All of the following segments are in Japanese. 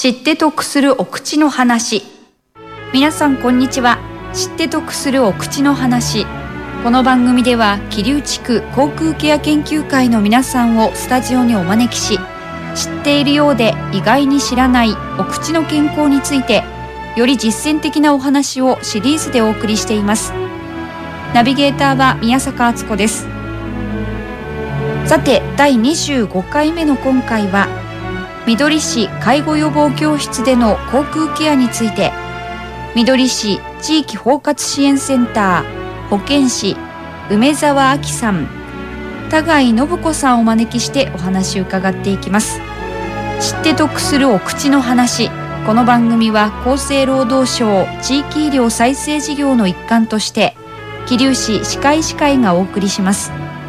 知って得するお口の話。皆さんこんにちは。知って得するお口の話。この番組では桐生地区口腔ケア研究会の皆さんをスタジオにお招きし、知っているようで意外に知らないお口の健康について、より実践的なお話をシリーズでお送りしています。ナビゲーターは宮坂敦子です。さて、第25回目の今回は、みどり市介護予防教室での口腔ケアについて、みどり市地域包括支援センター保健師梅澤亜紀さん、田貝信子さんをお招きしてお話を伺っていきます。知って得するお口の話。この番組は厚生労働省地域医療再生事業の一環として桐生市歯科医師会がお送りします。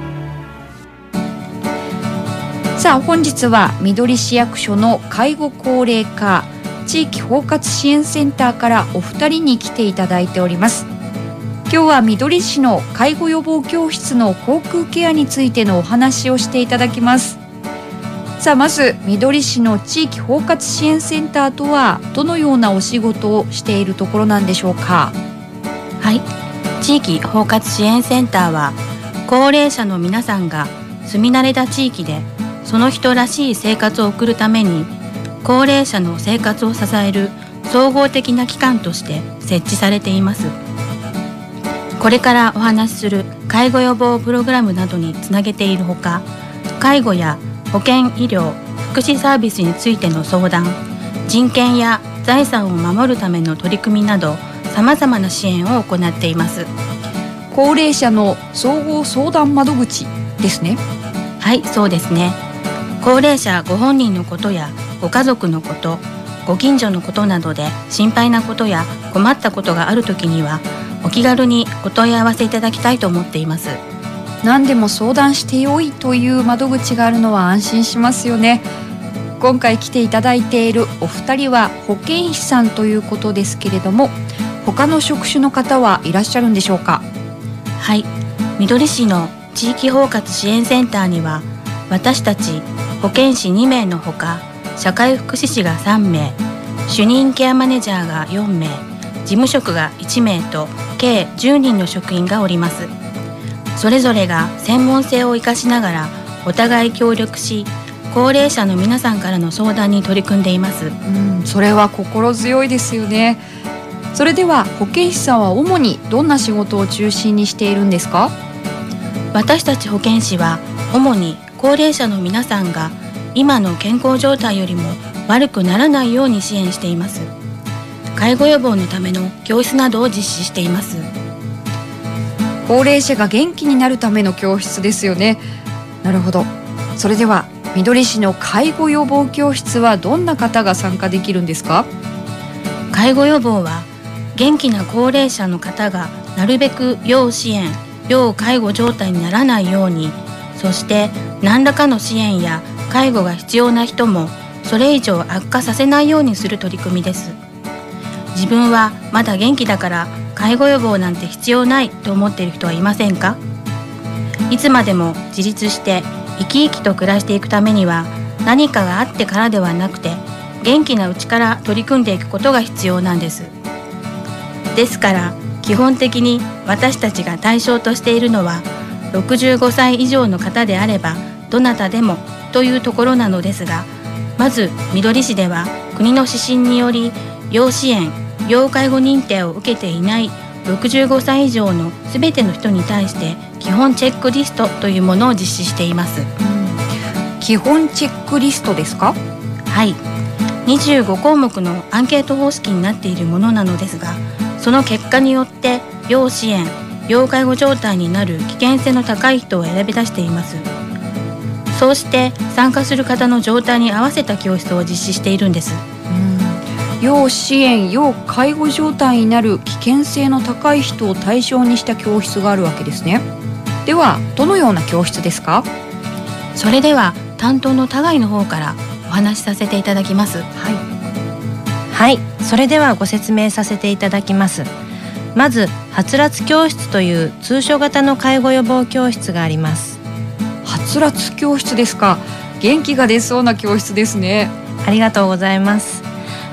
さあ、本日はみどり市役所の介護高齢化地域包括支援センターからお二人に来ていただいております。今日はみどり市の介護予防教室の口腔ケアについてのお話をしていただきます。さあ、まずみどり市の地域包括支援センターとはどのようなお仕事をしているところなんでしょうか。 はい、地域包括支援センターは高齢者の皆さんが住み慣れた地域でその人らしい生活を送るために、高齢者の生活を支える総合的な機関として設置されています。これからお話しする介護予防プログラムなどにつなげているほか、介護や保健医療福祉サービスについての相談、人権や財産を守るための取り組みなど、さまざまな支援を行っています。 高齢者の総合相談窓口ですね。 はい、そうですね。高齢者ご本人のことやご家族のこと、ご近所のことなどで心配なことや困ったことがあるときには、お気軽にお問い合わせいただきたいと思っています。 何でも相談してよいという窓口があるのは安心しますよね。今回来ていただいているお二人は保健師さんということですけれども、他の職種の方はいらっしゃるんでしょうか。 はい、みどり市の地域包括支援センターには、私たち保健師2名のほか、社会福祉士が3名、主任ケアマネージャーが4名、事務職が1名と計10人の職員がおります。それぞれが専門性を生かしながらお互い協力し、高齢者の皆さんからの相談に取り組んでいます。 それは心強いですよね。それでは保健師さんは主にどんな仕事を中心にしているんですか。 私たち保健師は主に高齢者の皆さんが今の健康状態よりも悪くならないように支援しています。介護予防のための教室などを実施しています。 高齢者が元気になるための教室ですよね。なるほど。それではみどり市の介護予防教室はどんな方が参加できるんですか。 介護予防は元気な高齢者の方がなるべく要支援、要介護状態にならないように、そして何らかの支援や介護が必要な人もそれ以上悪化させないようにする取り組みです。自分はまだ元気だから介護予防なんて必要ないと思っている人はいませんか。いつまでも自立して生き生きと暮らしていくためには、何かがあってからではなくて、元気なうちから取り組んでいくことが必要なんです。ですから基本的に私たちが対象としているのは、65歳以上の方であればどなたでもというところなのですが、まずみどり市では国の指針により、要支援・要介護認定を受けていない65歳以上のすべての人に対して基本チェックリストというものを実施しています。 基本チェックリストですか。 はい、25項目のアンケート方式になっているものなのですが、その結果によって要支援・要介護状態になる危険性の高い人を選び出しています。そうして参加する方の状態に合わせた教室を実施しているんです。 要支援・要介護状態になる危険性の高い人を対象にした教室があるわけですね。ではどのような教室ですか。 それでは担当の田貝の方からお話しさせていただきます。 はい、それではご説明させていただきます。まずはつらつ教室という通所型の介護予防教室があります。 はつらつ教室ですか。元気が出そうな教室ですね。 ありがとうございます。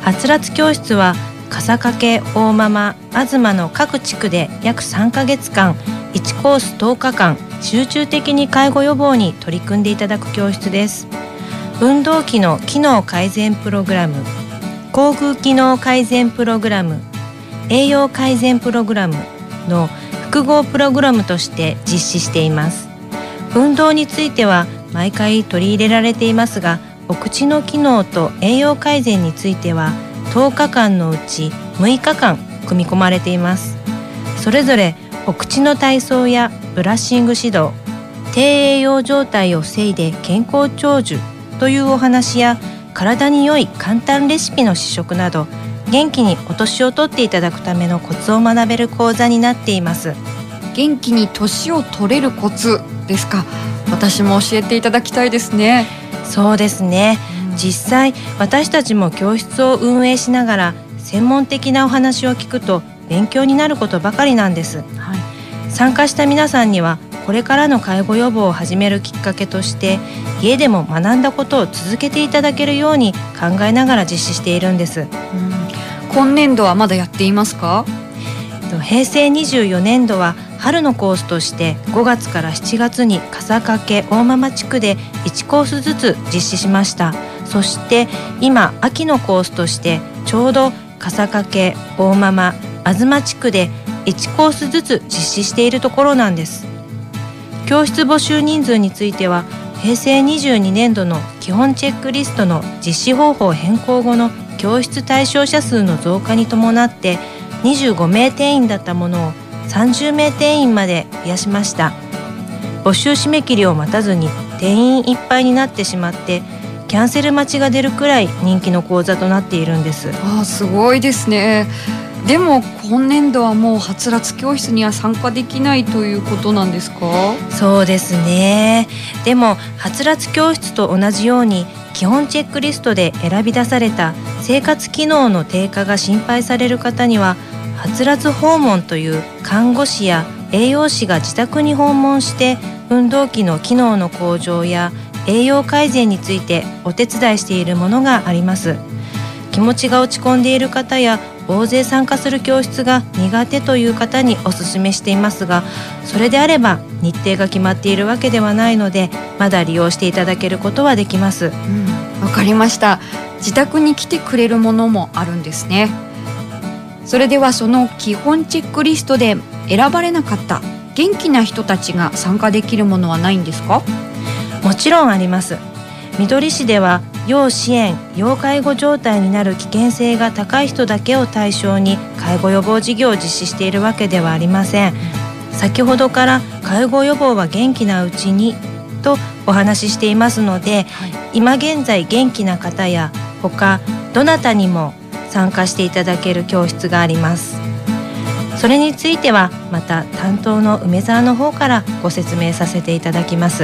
はつらつ教室は笠掛、大間々、東の各地区で約3ヶ月間1コース10日間集中的に介護予防に取り組んでいただく教室です。運動器の機能改善プログラム、口腔機能改善プログラム、栄養改善プログラムの複合プログラムとして実施しています。運動については毎回取り入れられていますが、お口の機能と栄養改善については10日間のうち6日間組み込まれています。それぞれお口の体操やブラッシング指導、低栄養状態を防いで健康長寿というお話や、体に良い簡単レシピの試食など、元気にお年を取っていただくためのコツを学べる講座になっています。 元気に年を取れるコツですか。私も教えていただきたいですね。 そうですね、実際私たちも教室を運営しながら専門的なお話を聞くと勉強になることばかりなんです、参加した皆さんにはこれからの介護予防を始めるきっかけとして、家でも学んだことを続けていただけるように考えながら実施しているんです。 今年度はまだやっていますか？ 平成24年度は春のコースとして5月から7月に笠掛、大間々地区で1コースずつ実施しました。そして今秋のコースとしてちょうど笠掛、大間々、東地区で1コースずつ実施しているところなんです。教室募集人数については平成22年度の基本チェックリストの実施方法変更後の教室対象者数の増加に伴って25名定員だったものを30名定員まで増やしました。募集締め切りを待たずに定員いっぱいになってしまって、キャンセル待ちが出るくらい人気の講座となっているんです。 すごいですね。でも今年度はもうはつらつ教室には参加できないということなんですか？ そうですね。でもはつらつ教室と同じように基本チェックリストで選び出された生活機能の低下が心配される方には、はつらつ訪問という看護師や栄養士が自宅に訪問して運動器の機能の向上や栄養改善についてお手伝いしているものがあります。気持ちが落ち込んでいる方や大勢参加する教室が苦手という方にお勧めしていますが、それであれば日程が決まっているわけではないので、まだ利用していただけることはできます。 わかりました。自宅に来てくれるものもあるんですね。それではその基本チェックリストで選ばれなかった元気な人たちが参加できるものはないんですか？ もちろんあります。みどり市では要支援・要介護状態になる危険性が高い人だけを対象に介護予防事業を実施しているわけではありません。先ほどから介護予防は元気なうちにとお話ししていますので、今現在元気な方や他どなたにも参加していただける教室があります。それについてはまた担当の梅沢の方からご説明させていただきます。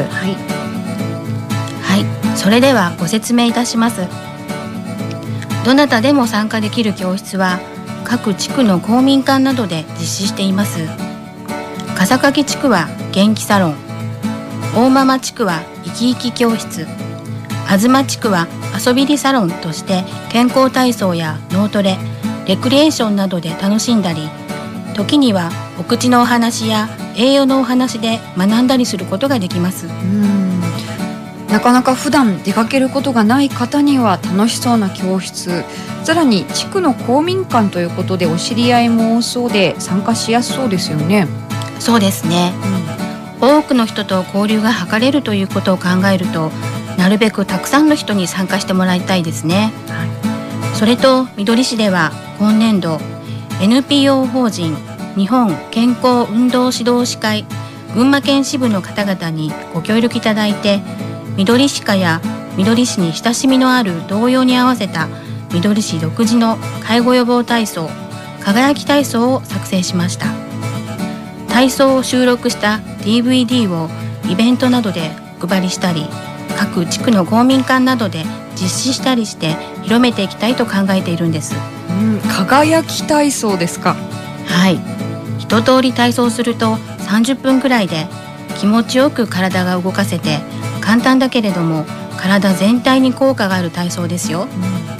それではご説明いたします。どなたでも参加できる教室は各地区の公民館などで実施しています。笠掛地区は元気サロン、大間々地区は生き生き教室、東地区は遊びりサロンとして健康体操や脳トレ、レクリエーションなどで楽しんだり、時にはお口のお話や栄養のお話で学んだりすることができます。 なかなか普段出かけることがない方には楽しそうな教室、さらに地区の公民館ということでお知り合いも多そうで参加しやすそうですよね。 そうですね、多くの人と交流が図れるということを考えると、なるべくたくさんの人に参加してもらいたいですね。それとみどり市では今年度 NPO 法人日本健康運動指導士会群馬県支部の方々にご協力いただいて、みどり歯科やみどり市に親しみのある童謡に合わせたみどり市独自の介護予防体操、輝き体操を作成しました。体操を収録した DVD をイベントなどでお配りしたり、各地区の公民館などで実施したりして広めていきたいと考えているんです。 輝き体操ですか？ 一通り体操すると30分くらいで気持ちよく体が動かせて、簡単だけれども体全体に効果がある体操ですよ。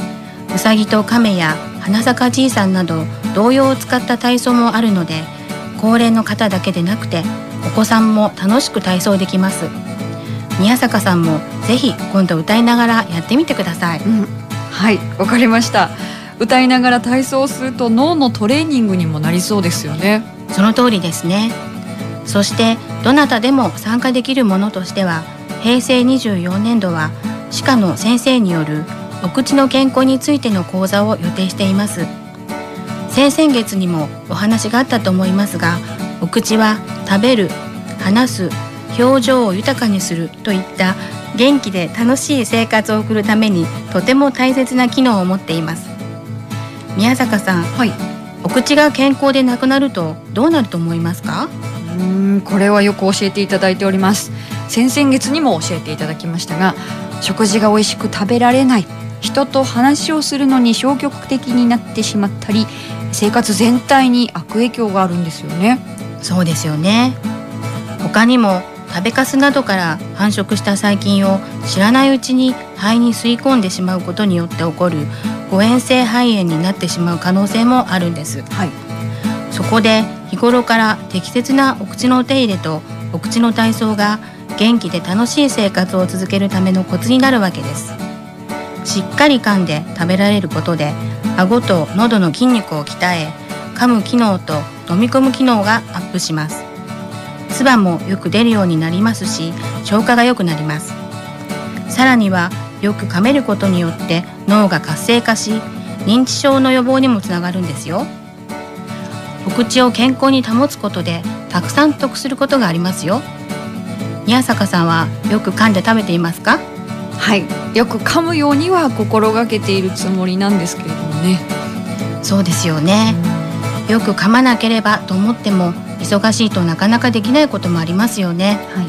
うさぎと亀や花坂じいさんなど童謡を使った体操もあるので、高齢の方だけでなくてお子さんも楽しく体操できます。宮坂さんもぜひ今度歌いながらやってみてください。 はい、わかりました。歌いながら体操をすると脳のトレーニングにもなりそうですよね。 その通りですね。そしてどなたでも参加できるものとしては、平成24年度は歯科の先生によるお口の健康についての講座を予定しています。先々月にもお話があったと思いますが、お口は食べる、話す、表情を豊かにするといった元気で楽しい生活を送るためにとても大切な機能を持っています。宮坂さん、 はい、 お口が健康でなくなるとどうなると思いますか？ これはよく教えていただいております。先々月にも教えていただきましたが、食事が美味しく食べられない、人と話をするのに消極的になってしまったり、生活全体に悪影響があるんですよね。 そうですよね。他にも食べかすなどから繁殖した細菌を知らないうちに肺に吸い込んでしまうことによって起こる誤嚥性肺炎になってしまう可能性もあるんです。 はい、 そこで日頃から適切なお口のお手入れとお口の体操が元気で楽しい生活を続けるためのコツになるわけです。しっかり噛んで食べられることで顎と喉の筋肉を鍛え、噛む機能と飲み込む機能がアップします。唾もよく出るようになりますし、消化が良くなります。さらにはよく噛めることによって脳が活性化し、認知症の予防にもつながるんですよ。お口を健康に保つことでたくさん得することがありますよ。宮坂さんはよく噛んで食べていますか？ はい、よく噛むようには心がけているつもりなんですけれどもね。 そうですよね。よく噛まなければと思っても忙しいとなかなかできないこともありますよね。 はい、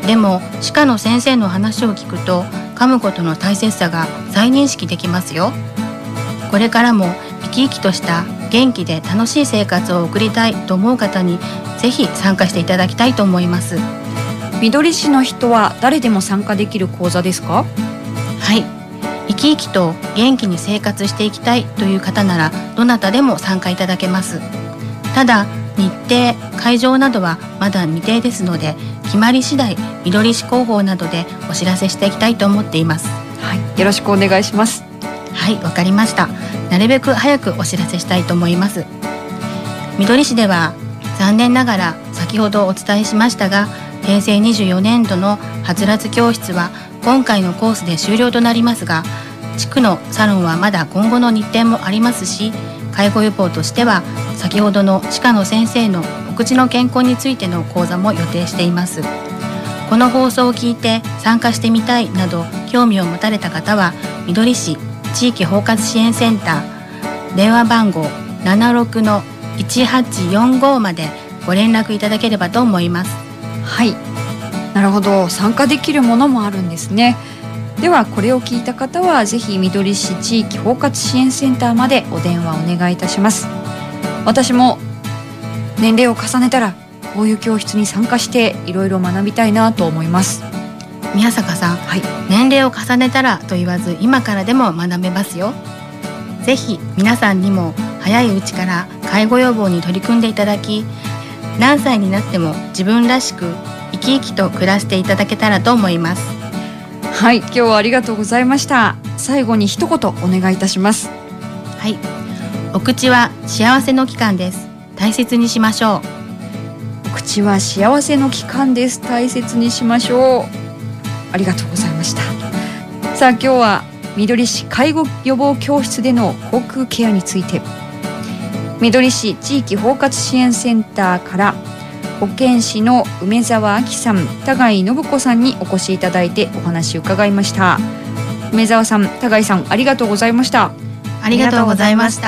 でも歯科の先生の話を聞くと噛むことの大切さが再認識できますよ。これからも生き生きとした元気で楽しい生活を送りたいと思う方にぜひ参加していただきたいと思います。 みどり市の人は誰でも参加できる講座ですか？ はい、生き生きと元気に生活していきたいという方ならどなたでも参加いただけます。ただ日程、会場などはまだ未定ですので、決まり次第みどり市広報などでお知らせしていきたいと思っています。 はい、よろしくお願いします。 はい、わかりました。なるべく早くお知らせしたいと思います。みどり市では残念ながら先ほどお伝えしましたが、平成24年度のはつらつ教室は今回のコースで終了となりますが、地区のサロンはまだ今後の日程もありますし、介護予防としては先ほどの歯科の先生のお口の健康についての講座も予定しています。この放送を聞いて参加してみたいなど興味を持たれた方は、みどり市地域包括支援センター電話番号 76-1845 までご連絡いただければと思います。 はい、なるほど、参加できるものもあるんですね。ではこれを聞いた方はぜひみどり市地域包括支援センターまでお電話お願いいたします。私も年齢を重ねたらこういう教室に参加していろいろ学びたいなと思います。 宮坂さん、 はい、 年齢を重ねたらと言わず今からでも学べますよ。ぜひ皆さんにも早いうちから介護予防に取り組んでいただき、何歳になっても自分らしく生き生きと暮らしていただけたらと思います。 はい、今日はありがとうございました。最後に一言お願いいたします。 はい、お口は幸せの器官です。大切にしましょう。 お口は幸せの器官です。大切にしましょう。ありがとうございました。さあ今日はみどり市介護予防教室での口腔ケアについて、みどり市地域包括支援センターから保健師の梅澤明さん、田貝信子さんにお越しいただいてお話を伺いました。梅澤さん、田貝さん、ありがとうございました。 ありがとうございました。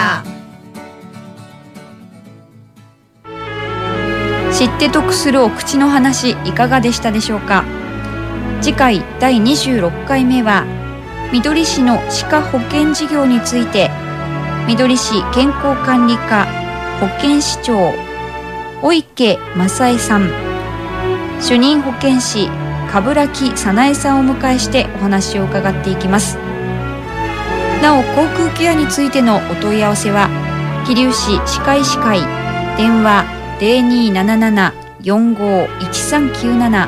知って得するお口の話、いかがでしたでしょうか。次回第26回目はみどり市の歯科保健事業について、みどり市健康管理課保健師長小池正恵さん、主任保健師鏑木早苗さんをお迎えしてお話を伺っていきます。 なお口腔ケアについてのお問い合わせは桐生市歯科医師会電話 0277-451397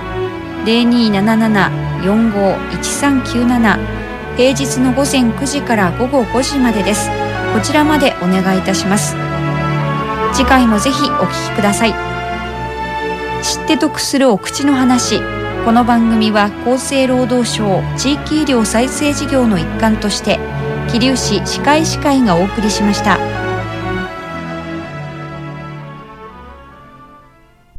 0277-451397 平日の午前9時から午後5時までです。こちらまでお願いいたします。次回もぜひお聞きください。知って得するお口の話。この番組は厚生労働省地域医療再生事業の一環として桐生市歯科医師会がお送りしました。